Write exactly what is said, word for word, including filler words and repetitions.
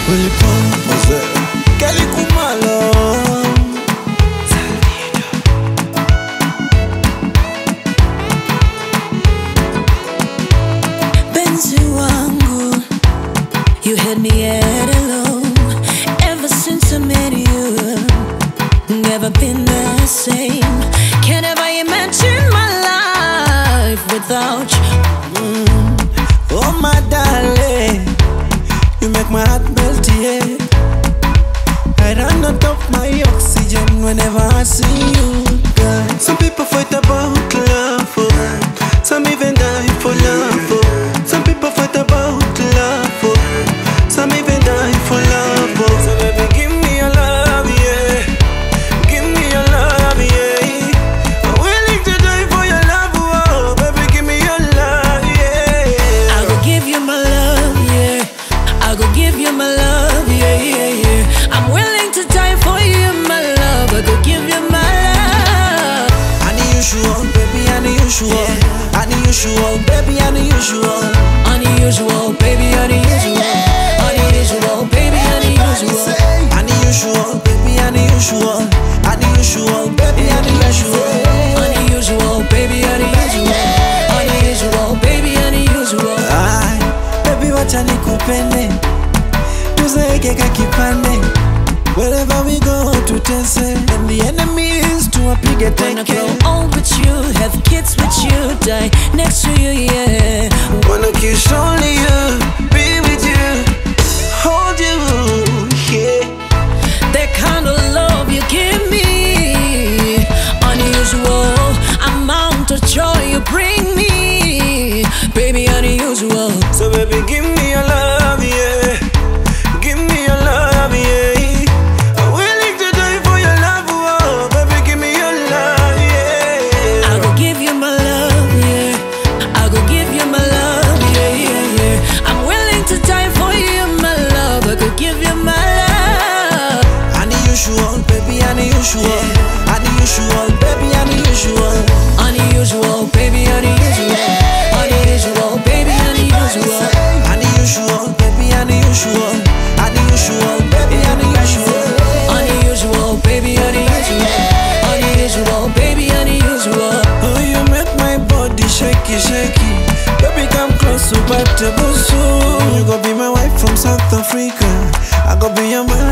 Willy Pump, Kelly Kumalo. Benzi wangu, you had me at hello. Ever since I met you, never been the same. Can't ever imagine my life without you. Mm. Oh my darling, you make my heart melt, yeah. I run out of my oxygen whenever I see you, girl. Some people fight about love, oh. Some even die for love, oh. Some people fight about love, oh. Some even die for love, oh. So baby, give me your love, yeah. Give me your love, yeah. I'm willing to die for your love, oh. Baby, give me your love, yeah. I go give you my love, yeah. I go give you my love, yeah, yeah, yeah. I'm willing to die for you, my love. I go give you my love. Unusual, baby, unusual. Yeah. Unusual, baby, unusual. Unusual, baby, unusual. Unusual, baby, unusual. Unusual, baby, unusual. Unusual, baby, unusual. Unusual, baby, unusual. Unusual, baby, unusual. Ay, baby, wacha nikupende, tuzeeke kakipande. Wherever we go, tutese, and the enemies to a pig at Wanna grow old with you, have kids with you, die next to you, yeah. Wanna kiss only you, be with you, hold you, yeah. That kind of love you give me, unusual amount of joy you bring me, baby, unusual. So baby, give me your love, yeah. Give me your love, yeah. Unusual, baby, unusual. Unusual, baby, unusual. Unusual, baby, unusual. Unusual, baby, unusual. Unusual, baby, unusual. Unusual, baby, unusual. Unusual, baby, unusual. Unusual, baby, unusual. Oh, you make my body shaky, shaky. Baby, come close to Batabusu. You go be my wife from South Africa. I go be your man